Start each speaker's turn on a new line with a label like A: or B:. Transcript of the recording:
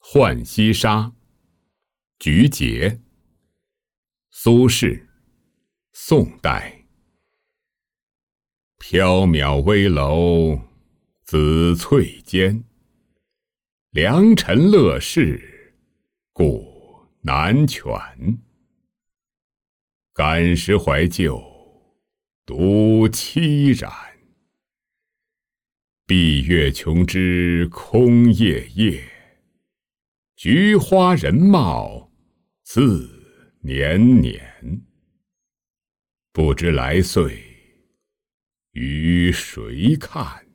A: 浣溪沙，菊节。苏轼，宋代。缥缈危楼紫翠间，良辰乐事古难全。感时怀旧独凄然，闭月穷知空夜夜，菊花人貌似年年。不知来岁与谁看？